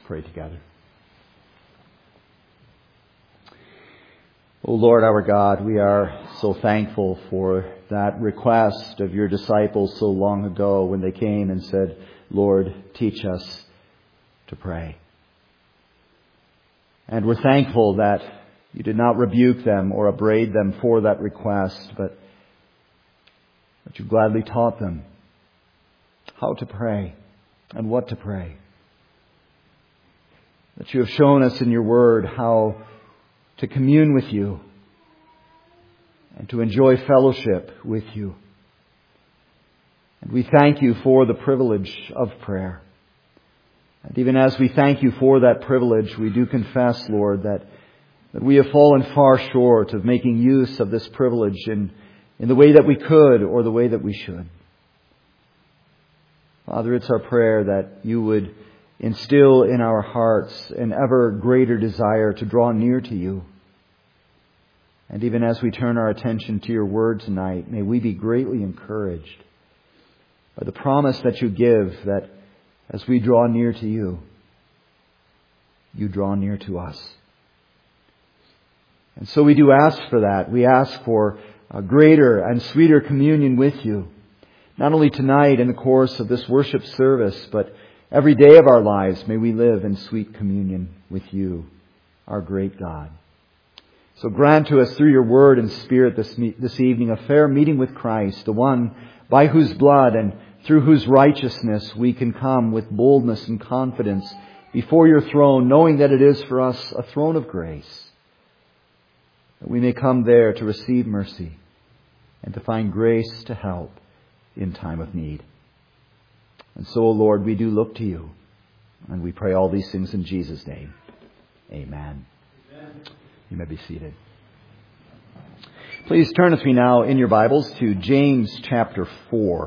pray together. O Lord our God, we are so thankful for that request of your disciples so long ago when they came and said, Lord, teach us to pray. And we're thankful that you did not rebuke them or upbraid them for that request, but that you gladly taught them how to pray and what to pray. That you have shown us in your word how to commune with you and to enjoy fellowship with you. And we thank you for the privilege of prayer. And even as we thank you for that privilege, we do confess, Lord, that we have fallen far short of making use of this privilege in the way that we could or the way that we should. Father, it's our prayer that you would instill in our hearts an ever greater desire to draw near to you. And even as we turn our attention to your word tonight, may we be greatly encouraged by the promise that you give that as we draw near to you, you draw near to us. And so we do ask for that. We ask for a greater and sweeter communion with you, not only tonight in the course of this worship service, but every day of our lives. May we live in sweet communion with you, our great God. So grant to us through your word and spirit this evening a fair meeting with Christ, the one by whose blood and through whose righteousness we can come with boldness and confidence before your throne, knowing that it is for us a throne of grace, that we may come there to receive mercy and to find grace to help in time of need. And so, Lord, we do look to you, and we pray all these things in Jesus' name. Amen. You may be seated. Please turn with me now in your Bibles to James chapter 4.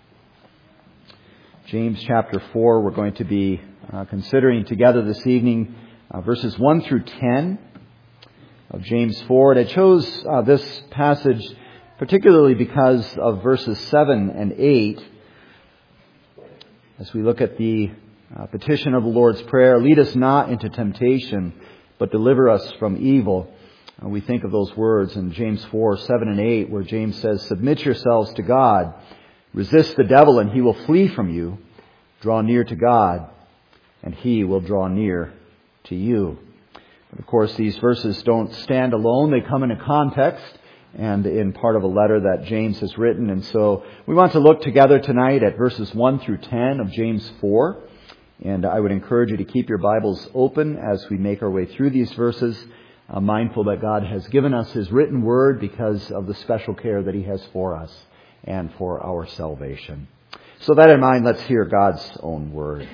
James chapter 4, we're going to be considering together this evening verses 1 through 10 of James 4. And I chose this passage particularly because of verses 7 and 8. As we look at the petition of the Lord's Prayer, lead us not into temptation, but deliver us from evil. We think of those words in James 4, 7 and 8, where James says, submit yourselves to God, resist the devil, and he will flee from you. Draw near to God, and he will draw near to you. But of course, these verses don't stand alone. They come in a context and in part of a letter that James has written. And so we want to look together tonight at verses 1 through 10 of James 4. And I would encourage you to keep your Bibles open as we make our way through these verses, mindful that God has given us His written word because of the special care that He has for us and for our salvation. So that in mind, let's hear God's own word.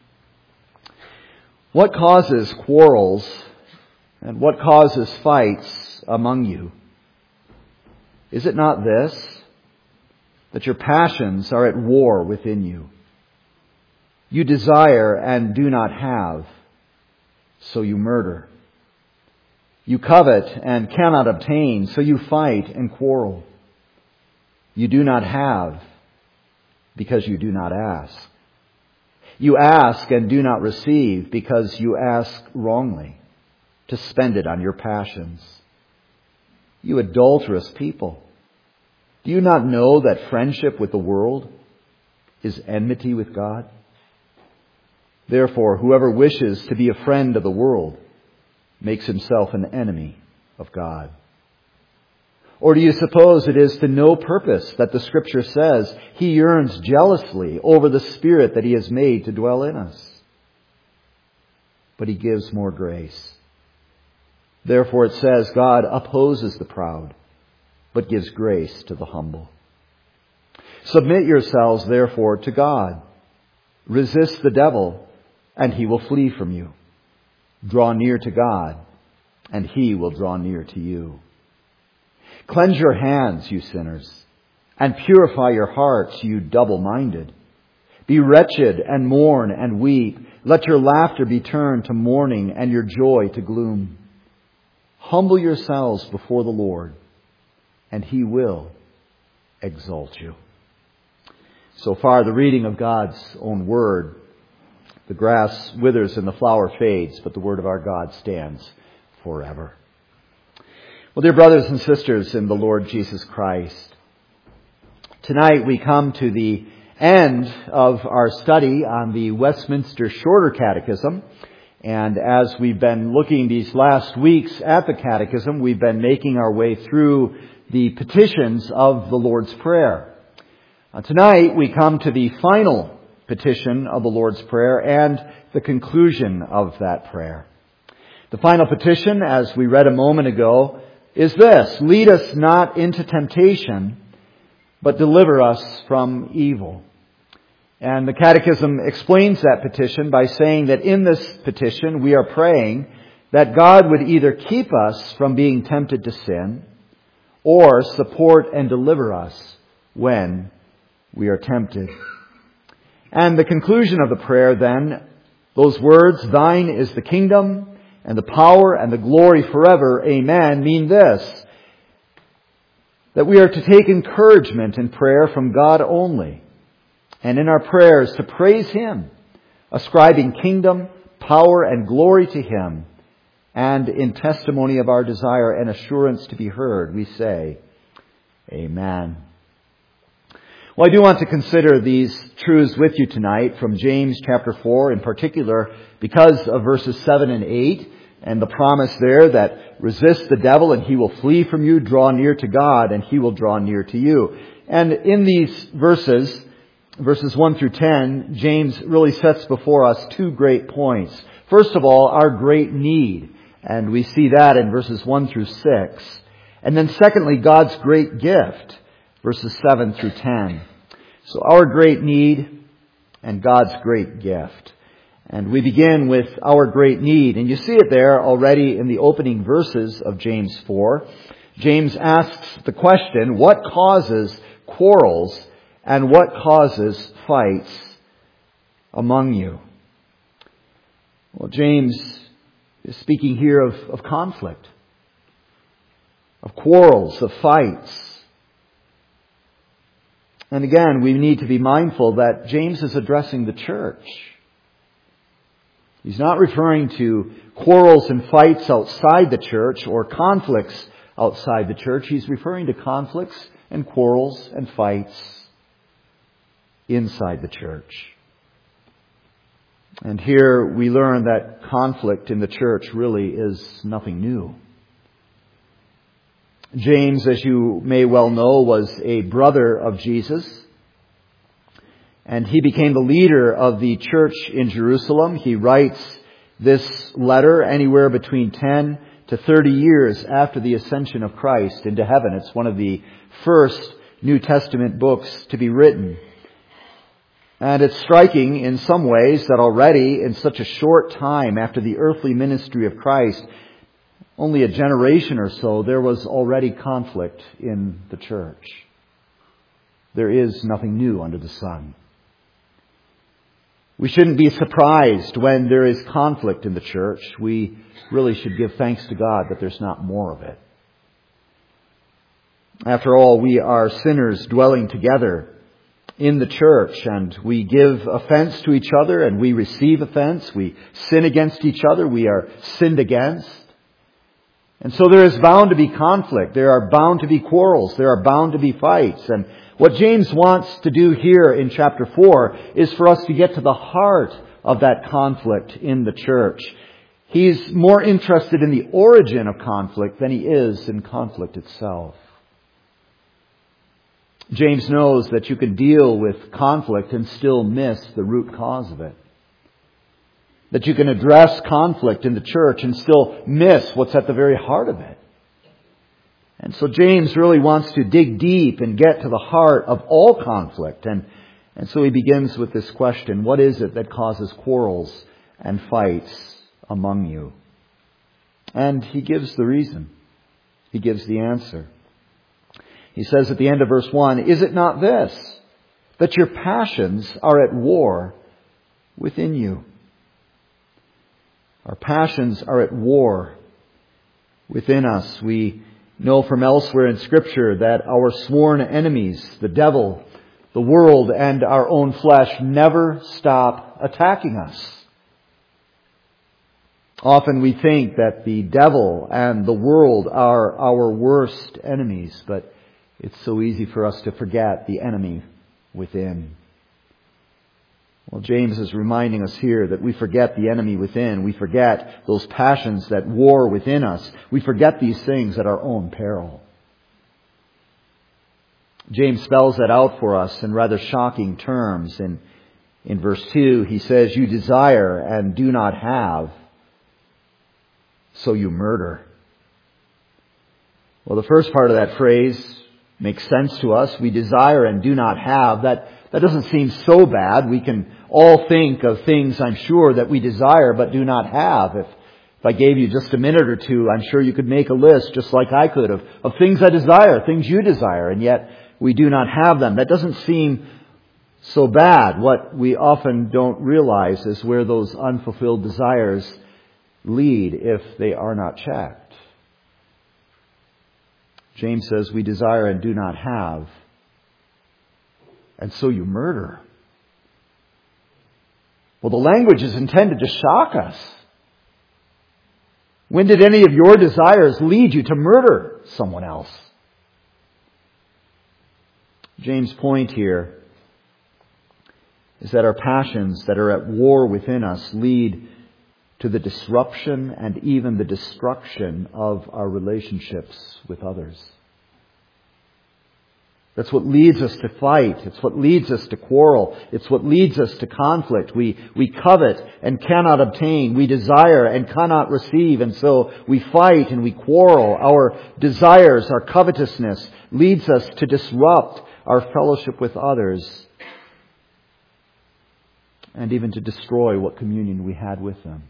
What causes quarrels and what causes fights among you? Is it not this, that your passions are at war within you? You desire and do not have, so you murder. You covet and cannot obtain, so you fight and quarrel. You do not have, because you do not ask. You ask and do not receive, because you ask wrongly, to spend it on your passions. You adulterous people, do you not know that friendship with the world is enmity with God? Therefore, whoever wishes to be a friend of the world makes himself an enemy of God. Or do you suppose it is to no purpose that the Scripture says He yearns jealously over the Spirit that He has made to dwell in us? But He gives more grace. Therefore it says, God opposes the proud, but gives grace to the humble. Submit yourselves, therefore, to God. Resist the devil, and he will flee from you. Draw near to God, and He will draw near to you. Cleanse your hands, you sinners, and purify your hearts, you double-minded. Be wretched and mourn and weep. Let your laughter be turned to mourning and your joy to gloom. Humble yourselves before the Lord, and He will exalt you. So far, the reading of God's own word. The grass withers and the flower fades, but the word of our God stands forever. Well, dear brothers and sisters in the Lord Jesus Christ, tonight we come to the end of our study on the Westminster Shorter Catechism. And as we've been looking these last weeks at the Catechism, we've been making our way through the petitions of the Lord's Prayer. Tonight we come to the final petition of the Lord's Prayer and the conclusion of that prayer. The final petition, as we read a moment ago, is this: lead us not into temptation, but deliver us from evil. And the Catechism explains that petition by saying that in this petition we are praying that God would either keep us from being tempted to sin or support and deliver us when we are tempted. And the conclusion of the prayer then, those words, "Thine is the kingdom and the power and the glory forever, amen," mean this: that we are to take encouragement in prayer from God only, and in our prayers to praise Him, ascribing kingdom, power, and glory to Him, and in testimony of our desire and assurance to be heard, we say, Amen. Well, I do want to consider these truths with you tonight from James chapter 4 in particular because of verses 7 and 8 and the promise there that resist the devil and he will flee from you, draw near to God and He will draw near to you. And in these verses 1 through 10, James really sets before us two great points. First of all, our great need, and we see that in verses 1 through 6. And then secondly, God's great gift, verses 7 through 10. So our great need and God's great gift. And we begin with our great need. And you see it there already in the opening verses of James 4. James asks the question, what causes quarrels and what causes fights among you? Well, James is speaking here of conflict, of quarrels, of fights. And again, we need to be mindful that James is addressing the church. He's not referring to quarrels and fights outside the church or conflicts outside the church. He's referring to conflicts and quarrels and fights inside the church. And here we learn that conflict in the church really is nothing new. James, as you may well know, was a brother of Jesus. And he became the leader of the church in Jerusalem. He writes this letter anywhere between 10 to 30 years after the ascension of Christ into heaven. It's one of the first New Testament books to be written. And it's striking in some ways that already in such a short time after the earthly ministry of Christ, only a generation or so, there was already conflict in the church. There is nothing new under the sun. We shouldn't be surprised when there is conflict in the church. We really should give thanks to God that there's not more of it. After all, we are sinners dwelling together in the church, and we give offense to each other and we receive offense. We sin against each other. We are sinned against. And so there is bound to be conflict. There are bound to be quarrels. There are bound to be fights. And what James wants to do here in chapter 4 is for us to get to the heart of that conflict in the church. He's more interested in the origin of conflict than he is in conflict itself. James knows that you can deal with conflict and still miss the root cause of it. That you can address conflict in the church and still miss what's at the very heart of it. And so James really wants to dig deep and get to the heart of all conflict. And so he begins with this question: what is it that causes quarrels and fights among you? And he gives the reason. He gives the answer. He says at the end of verse 1, "Is it not this, that your passions are at war within you?" Our passions are at war within us. We know from elsewhere in Scripture that our sworn enemies, the devil, the world, and our own flesh, never stop attacking us. Often we think that the devil and the world are our worst enemies, but it's so easy for us to forget the enemy within. Well, James is reminding us here that we forget the enemy within. We forget those passions that war within us. We forget these things at our own peril. James spells that out for us in rather shocking terms. In verse 2, he says, "You desire and do not have, so you murder." Well, the first part of that phrase makes sense to us. We desire and do not have. That doesn't seem so bad. We can all think of things, I'm sure, that we desire but do not have. If I gave you just a minute or two, I'm sure you could make a list, just like I could, of things I desire, things you desire, and yet we do not have them. That doesn't seem so bad. What we often don't realize is where those unfulfilled desires lead if they are not checked. James says we desire and do not have, and so you murder. Well, the language is intended to shock us. When did any of your desires lead you to murder someone else? James' point here is that our passions that are at war within us lead to the disruption and even the destruction of our relationships with others. That's what leads us to fight. It's what leads us to quarrel. It's what leads us to conflict. We covet and cannot obtain. We desire and cannot receive. And so we fight and we quarrel. Our desires, our covetousness leads us to disrupt our fellowship with others and even to destroy what communion we had with them.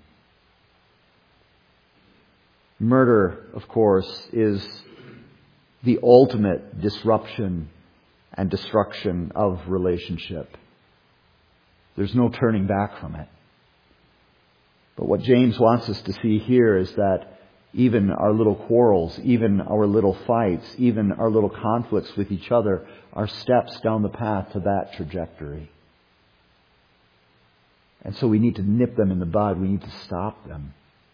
Murder, of course, is the ultimate disruption and destruction of relationship. There's no turning back from it. But what James wants us to see here is that even our little quarrels, even our little fights, even our little conflicts with each other are steps down the path to that trajectory. And so we need to nip them in the bud. We need to stop them.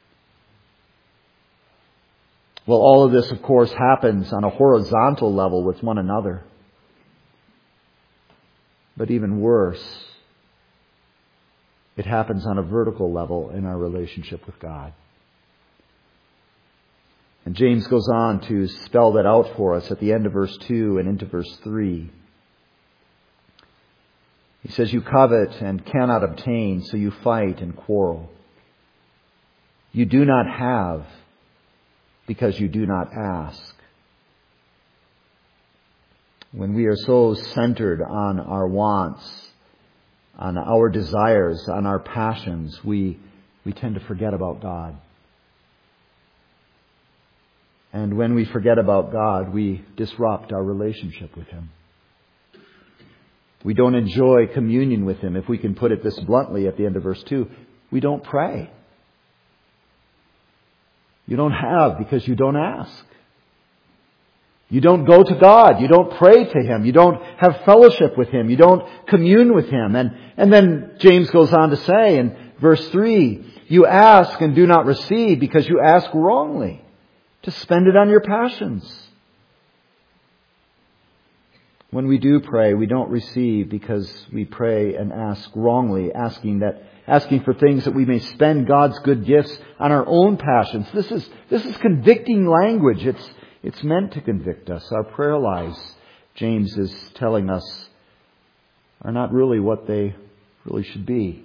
Well, all of this, of course, happens on a horizontal level with one another. But even worse, it happens on a vertical level in our relationship with God. And James goes on to spell that out for us at the end of verse 2 and into verse 3. He says, "You covet and cannot obtain, so you fight and quarrel. You do not have because you do not ask." When we are so centered on our wants, on our desires, on our passions, we tend to forget about God. And when we forget about God, we disrupt our relationship with Him. We don't enjoy communion with Him. If we can put it this bluntly at the end of verse 2, we don't pray. You don't have because you don't ask. You don't go to God. You don't pray to Him. You don't have fellowship with Him. You don't commune with Him. And then James goes on to say in verse 3, "You ask and do not receive because you ask wrongly, to spend it on your passions." When we do pray, we don't receive because we pray and ask wrongly, asking for things that we may spend God's good gifts on our own passions. This is convicting language. It's meant to convict us. Our prayer lives, James is telling us, are not really what they really should be.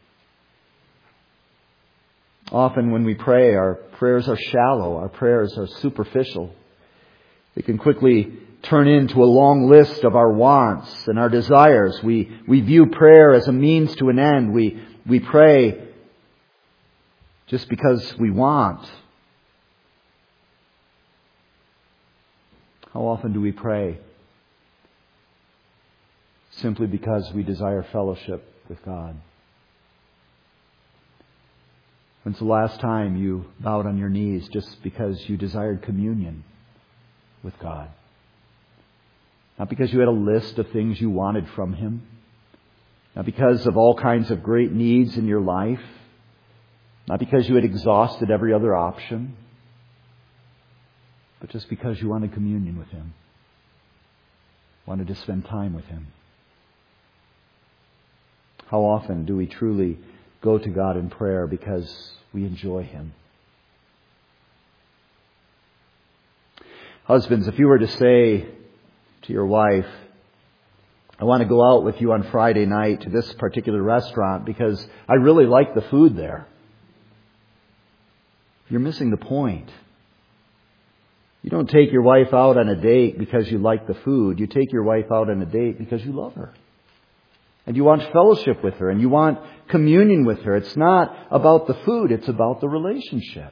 Often when we pray, our prayers are shallow. Our prayers are superficial. They can quickly turn into a long list of our wants and our desires. We view prayer as a means to an end. We pray just because we want. How often do we pray simply because we desire fellowship with God? When's the last time you bowed on your knees just because you desired communion with God? Not because you had a list of things you wanted from Him. Not because of all kinds of great needs in your life. Not because you had exhausted every other option, but just because you wanted communion with Him. Wanted to spend time with Him. How often do we truly go to God in prayer because we enjoy Him? Husbands, if you were to say to your wife, I want to go out with you on Friday night to this particular restaurant because I really like the food there. You're missing the point. You don't take your wife out on a date because you like the food. You take your wife out on a date because you love her. And you want fellowship with her. And you want communion with her. It's not about the food. It's about the relationship.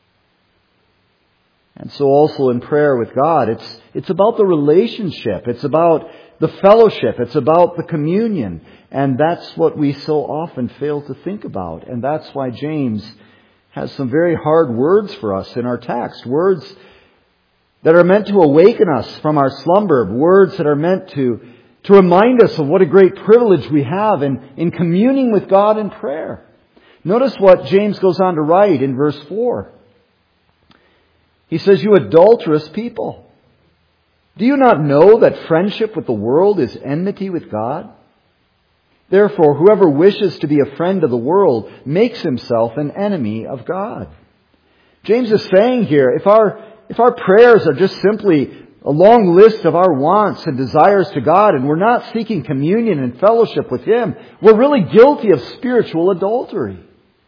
And so also in prayer with God, it's about the relationship. It's about the fellowship. It's about the communion. And that's what we so often fail to think about. And that's why James has some very hard words for us in our text. Words that are meant to awaken us from our slumber. Words that are meant to remind us of what a great privilege we have in communing with God in prayer. Notice what James goes on to write in verse 4. He says, you adulterous people, do you not know that friendship with the world is enmity with God? Therefore, whoever wishes to be a friend of the world makes himself an enemy of God. James is saying here, if our prayers are just simply a long list of our wants and desires to God, and we're not seeking communion and fellowship with Him, we're really guilty of spiritual adultery.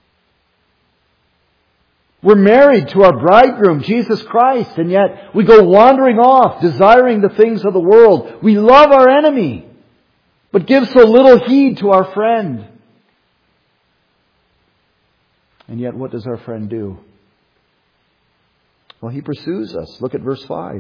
We're married to our bridegroom, Jesus Christ, and yet we go wandering off, desiring the things of the world. We love our enemy, but give so little heed to our friend. And yet what does our friend do? Well, he pursues us. Look at verse 5.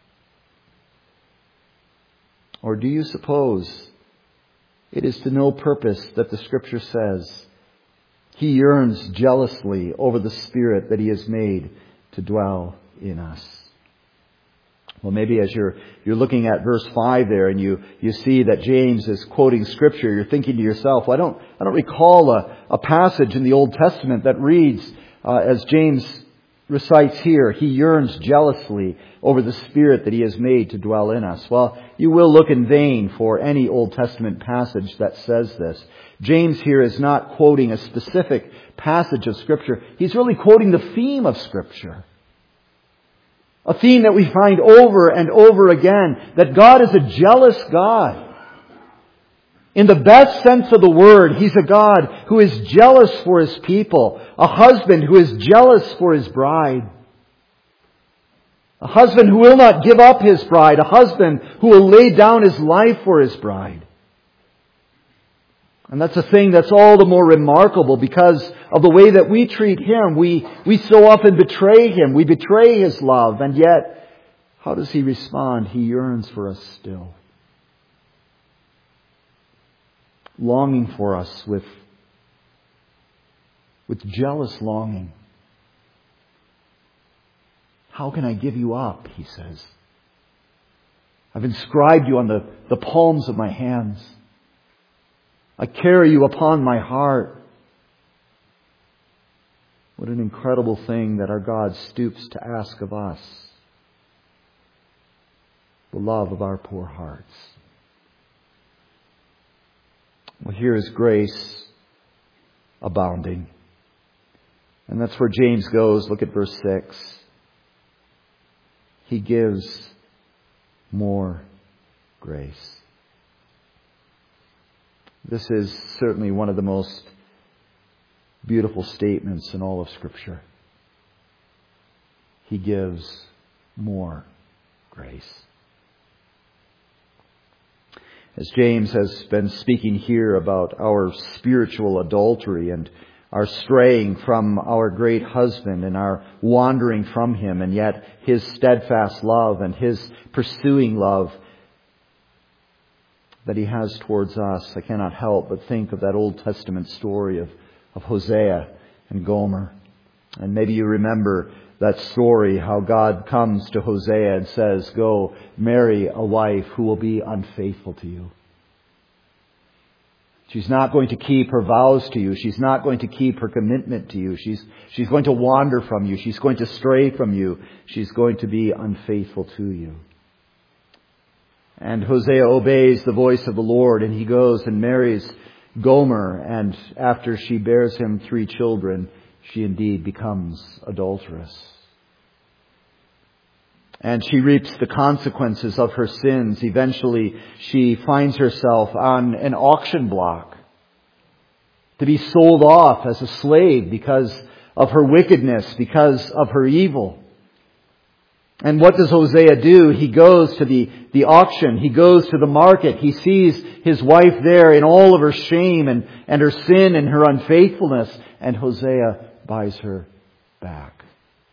Or do you suppose it is to no purpose that the Scripture says, He yearns jealously over the Spirit that He has made to dwell in us? Well, maybe as you're looking at verse 5 there and you see that James is quoting Scripture, you're thinking to yourself, well, I don't recall a passage in the Old Testament that reads, as James recites here, He yearns jealously over the Spirit that He has made to dwell in us. Well, you will look in vain for any Old Testament passage that says this. James here is not quoting a specific passage of Scripture. He's really quoting the theme of Scripture. A theme that we find over and over again, that God is a jealous God. In the best sense of the word, He's a God who is jealous for His people. A husband who is jealous for his bride. A husband who will not give up his bride. A husband who will lay down his life for his bride. And that's a thing that's all the more remarkable because of the way that we treat Him. We so often betray Him. We betray His love. And yet, how does He respond? He yearns for us still. Longing for us with jealous longing. How can I give you up? He says. I've inscribed you on the palms of my hands. I carry you upon my heart. What an incredible thing that our God stoops to ask of us. The love of our poor hearts. Well, here is grace abounding. And that's where James goes. Look at verse 6. He gives more grace. This is certainly one of the most beautiful statements in all of Scripture. He gives more grace. As James has been speaking here about our spiritual adultery and our straying from our great husband and our wandering from Him, and yet His steadfast love and His pursuing love that He has towards us, I cannot help but think of that Old Testament story of Hosea and Gomer. And maybe you remember that story, how God comes to Hosea and says, go marry a wife who will be unfaithful to you. She's not going to keep her vows to you. She's not going to keep her commitment to you. She's going to wander from you. She's going to stray from you. She's going to be unfaithful to you. And Hosea obeys the voice of the Lord, and he goes and marries Gomer, and after she bears him 3 children, she indeed becomes adulterous. And she reaps the consequences of her sins. Eventually, she finds herself on an auction block to be sold off as a slave because of her wickedness, because of her evil. And what does Hosea do? He goes to the auction. He goes to the market. He sees his wife there in all of her shame and her sin and her unfaithfulness. And Hosea buys her back.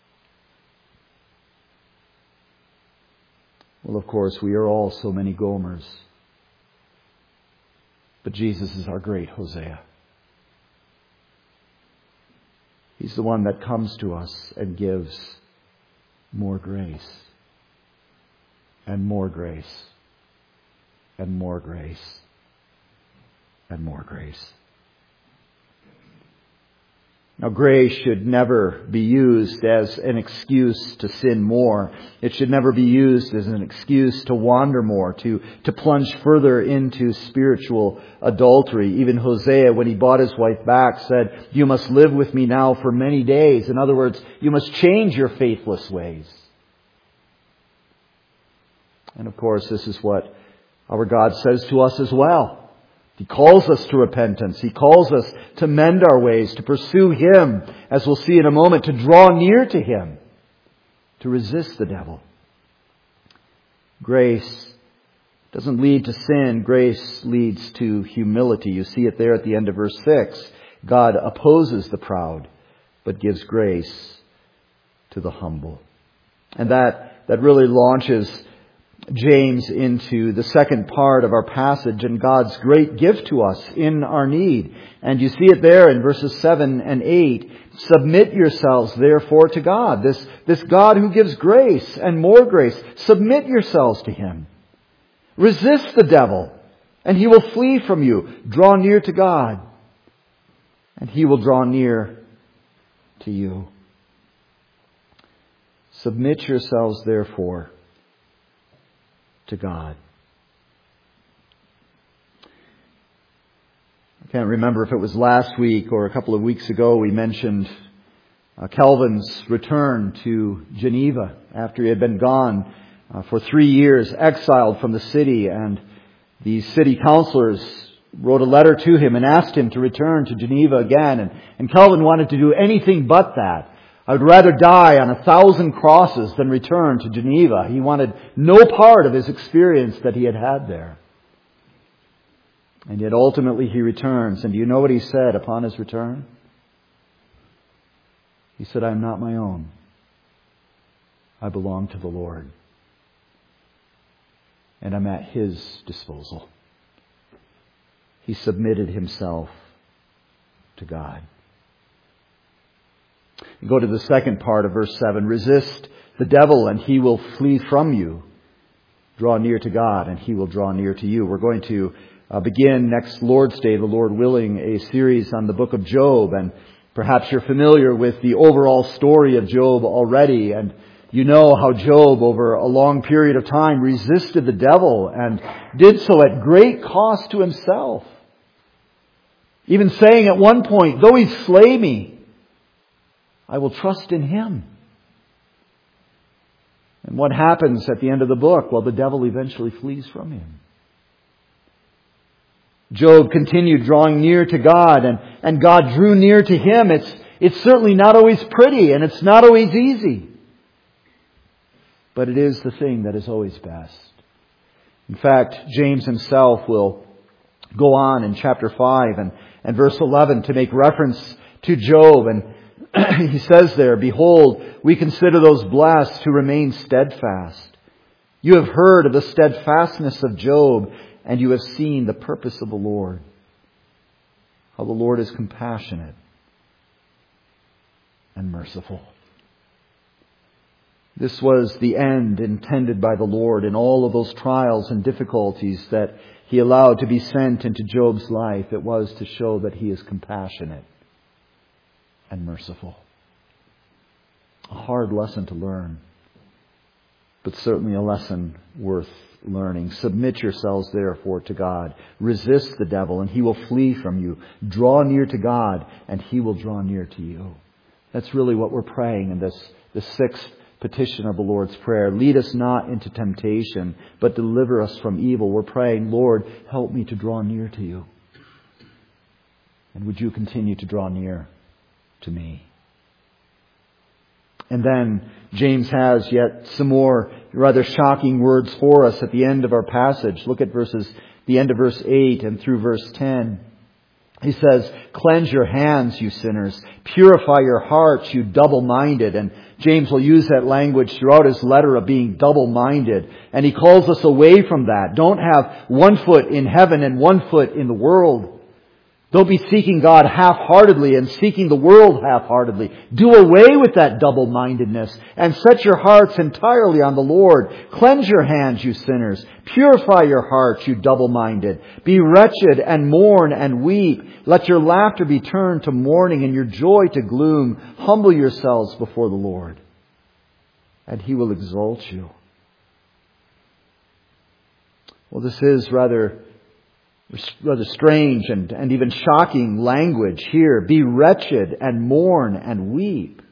Well, of course, we are all so many Gomers. But Jesus is our great Hosea. He's the one that comes to us and gives more grace, and more grace, and more grace, and more grace. Now, grace should never be used as an excuse to sin more. It should never be used as an excuse to wander more, to plunge further into spiritual adultery. Even Hosea, when he bought his wife back, said, "You must live with me now for many days." In other words, you must change your faithless ways. And of course, this is what our God says to us as well. He calls us to repentance. He calls us to mend our ways, to pursue Him, as we'll see in a moment, to draw near to Him, to resist the devil. Grace doesn't lead to sin. Grace leads to humility. You see it there at the end of verse 6. God opposes the proud, but gives grace to the humble. And that really launches James into the second part of our passage and God's great gift to us in our need. And you see it there in verses 7 and 8. Submit yourselves therefore to God. This God who gives grace and more grace. Submit yourselves to Him. Resist the devil and he will flee from you. Draw near to God and He will draw near to you. Submit yourselves therefore to God. I can't remember if it was last week or a couple of weeks ago we mentioned Calvin's return to Geneva after he had been gone for 3 years, exiled from the city, and the city councilors wrote a letter to him and asked him to return to Geneva again. And Calvin wanted to do anything but that. I would rather die on 1,000 crosses than return to Geneva. He wanted no part of his experience that he had had there. And yet ultimately he returns. And do you know what he said upon his return? He said, "I am not my own. I belong to the Lord. And I'm at His disposal." He submitted himself to God. Go to the second part of verse 7. Resist the devil and he will flee from you. Draw near to God and He will draw near to you. We're going to begin next Lord's Day, the Lord willing, a series on the book of Job. And perhaps you're familiar with the overall story of Job already. And you know how Job, over a long period of time, resisted the devil and did so at great cost to himself. Even saying at one point, "Though he slay me, I will trust in Him." And what happens at the end of the book? Well, the devil eventually flees from him. Job continued drawing near to God, and God drew near to him. It's certainly not always pretty, and it's not always easy. But it is the thing that is always best. In fact, James himself will go on in chapter 5 and verse 11 to make reference to Job. And he says there, "Behold, we consider those blessed who remain steadfast. You have heard of the steadfastness of Job, and you have seen the purpose of the Lord. How the Lord is compassionate and merciful." This was the end intended by the Lord in all of those trials and difficulties that He allowed to be sent into Job's life. It was to show that He is compassionate and merciful. A hard lesson to learn, but certainly a lesson worth learning. Submit yourselves therefore to God. Resist the devil and he will flee from you. Draw near to God and He will draw near to you. That's really what we're praying in the sixth petition of the Lord's Prayer. Lead us not into temptation, but deliver us from evil. We're praying, Lord, help me to draw near to You. And would You continue to draw near to me? And then James has yet some more rather shocking words for us at the end of our passage. Look at the end of verse 8 and through verse 10. He says, cleanse your hands, you sinners. Purify your hearts, you double-minded. And James will use that language throughout his letter of being double-minded. And he calls us away from that. Don't have one foot in heaven and one foot in the world. Don't be seeking God half-heartedly and seeking the world half-heartedly. Do away with that double-mindedness and set your hearts entirely on the Lord. Cleanse your hands, you sinners. Purify your hearts, you double-minded. Be wretched and mourn and weep. Let your laughter be turned to mourning and your joy to gloom. Humble yourselves before the Lord, and He will exalt you. Well, this is rather strange and even shocking language here. Be wretched and mourn and weep.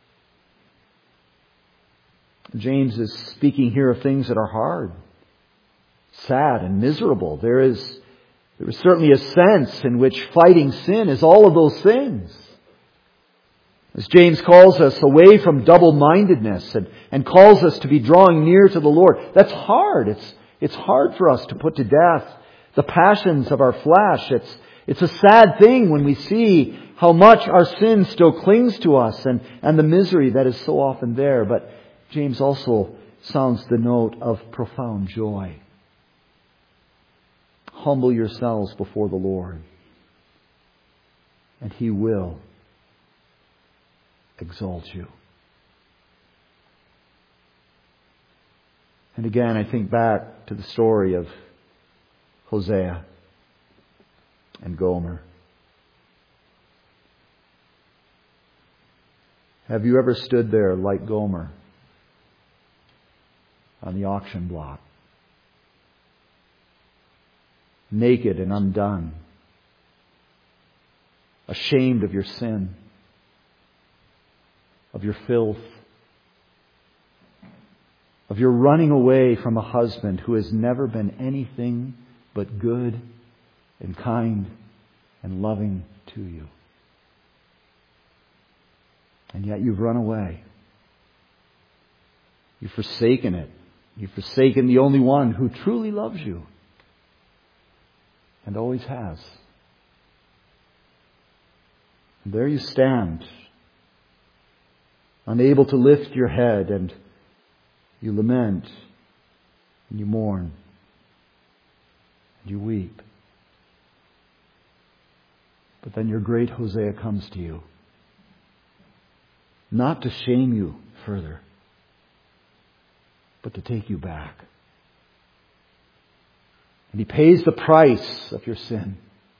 James is speaking here of things that are hard, sad and miserable. There is certainly a sense in which fighting sin is all of those things. As James calls us away from double-mindedness and calls us to be drawing near to the Lord. That's hard. It's hard for us to put to death the passions of our flesh. It's a sad thing when we see how much our sin still clings to us and the misery that is so often there. But James also sounds the note of profound joy. Humble yourselves before the Lord, and He will exalt you. And again, I think back to the story of Hosea and Gomer. Have you ever stood there like Gomer on the auction block, naked and undone, ashamed of your sin, of your filth, of your running away from a husband who has never been anything but good and kind and loving to you? And yet you've run away. You've forsaken it. You've forsaken the only one who truly loves you and always has. And there you stand, unable to lift your head, and you lament and you mourn. You weep. But then your great Hosea comes to you, not to shame you further, but to take you back. And He pays the price of your sin.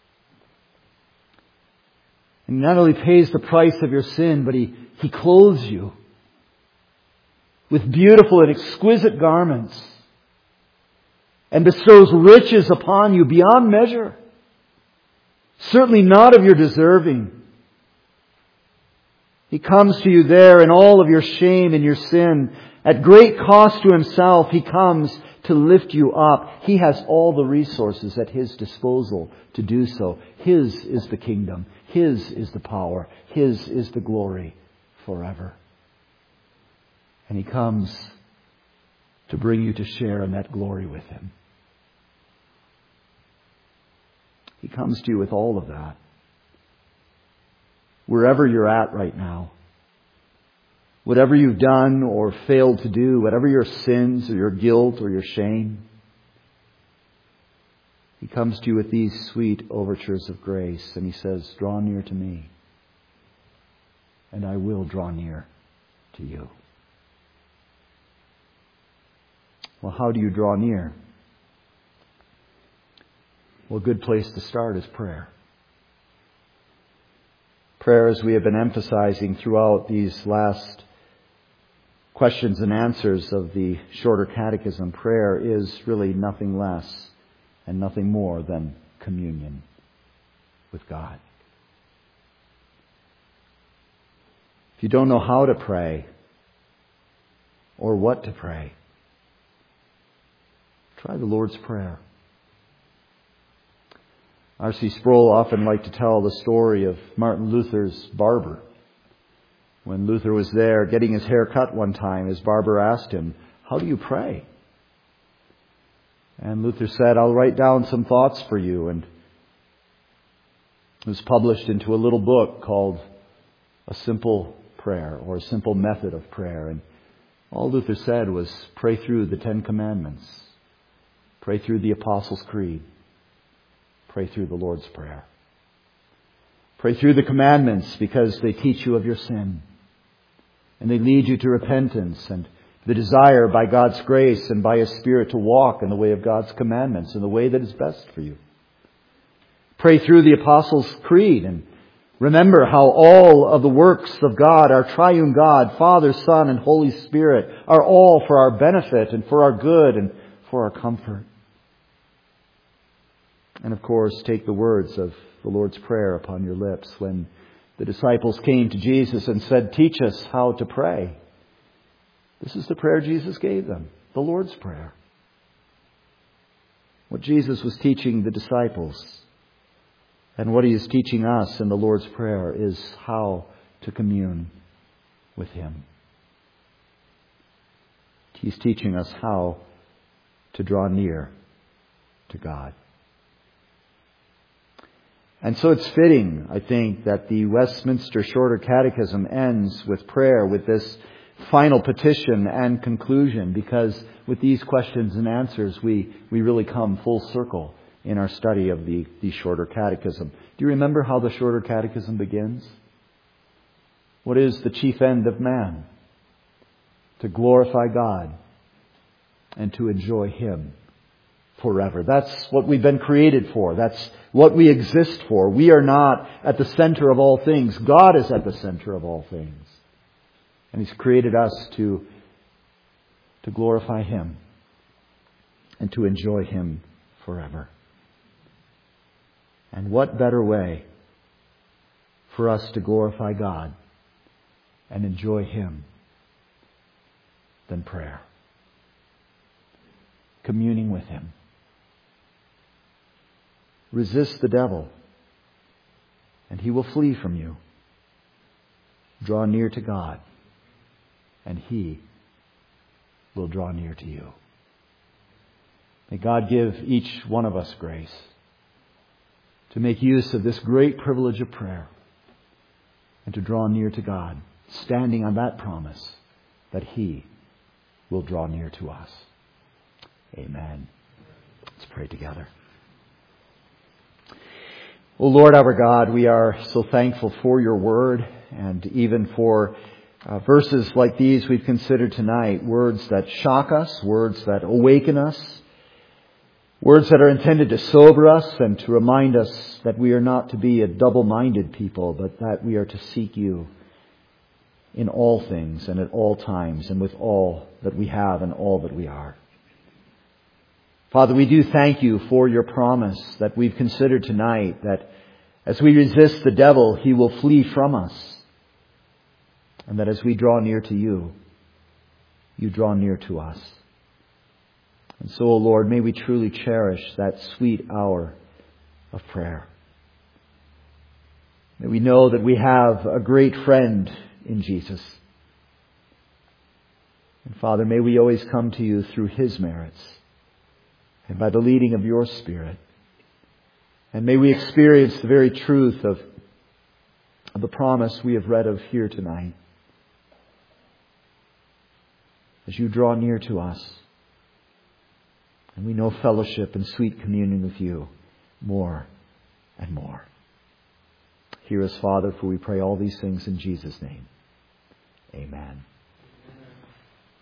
And He not only pays the price of your sin, but He clothes you with beautiful and exquisite garments, and bestows riches upon you beyond measure, certainly not of your deserving. He comes to you there in all of your shame and your sin. At great cost to Himself, He comes to lift you up. He has all the resources at His disposal to do so. His is the kingdom. His is the power. His is the glory forever. And He comes to bring you to share in that glory with Him. He comes to you with all of that. Wherever you're at right now, whatever you've done or failed to do, whatever your sins or your guilt or your shame, He comes to you with these sweet overtures of grace, and He says, draw near to me, and I will draw near to you. Well, how do you draw near? Well, a good place to start is prayer. Prayer, as we have been emphasizing throughout these last questions and answers of the Shorter Catechism, prayer is really nothing less and nothing more than communion with God. If you don't know how to pray or what to pray, try the Lord's Prayer. R.C. Sproul often liked to tell the story of Martin Luther's barber. When Luther was there getting his hair cut one time, his barber asked him, "How do you pray?" And Luther said, "I'll write down some thoughts for you." And it was published into a little book called A Simple Prayer, or A Simple Method of Prayer. And all Luther said was, pray through the 10 Commandments. Pray through the Apostles' Creed. Pray through the Lord's Prayer. Pray through the commandments because they teach you of your sin. And they lead you to repentance and the desire by God's grace and by His Spirit to walk in the way of God's commandments in the way that is best for you. Pray through the Apostles' Creed and remember how all of the works of God, our triune God, Father, Son, and Holy Spirit, are all for our benefit and for our good and for our comfort. And of course, take the words of the Lord's Prayer upon your lips when the disciples came to Jesus and said, "Teach us how to pray." This is the prayer Jesus gave them, the Lord's Prayer. What Jesus was teaching the disciples and what He is teaching us in the Lord's Prayer is how to commune with Him. He's teaching us how to draw near to God. And so it's fitting, I think, that the Westminster Shorter Catechism ends with prayer, with this final petition and conclusion, because with these questions and answers, we really come full circle in our study of the Shorter Catechism. Do you remember how the Shorter Catechism begins? What is the chief end of man? To glorify God and to enjoy Him forever. That's what we've been created for. That's what we exist for. We are not at the center of all things. God is at the center of all things. And He's created us to glorify Him and to enjoy Him forever. And what better way for us to glorify God and enjoy Him than prayer? Communing with Him. Resist the devil, and he will flee from you. Draw near to God, and He will draw near to you. May God give each one of us grace to make use of this great privilege of prayer and to draw near to God, standing on that promise that He will draw near to us. Amen. Let's pray together. O Lord our God, we are so thankful for Your Word and even for verses like these we've considered tonight, words that shock us, words that awaken us, words that are intended to sober us and to remind us that we are not to be a double-minded people, but that we are to seek You in all things and at all times and with all that we have and all that we are. Father, we do thank You for Your promise that we've considered tonight, that as we resist the devil, he will flee from us. And that as we draw near to You, You draw near to us. And so, O Lord, may we truly cherish that sweet hour of prayer. May we know that we have a great friend in Jesus. And Father, may we always come to You through His merits and by the leading of Your Spirit. And may we experience the very truth of the promise we have read of here tonight. As You draw near to us, and we know fellowship and sweet communion with You more and more. Hear us, Father, for we pray all these things in Jesus' name. Amen.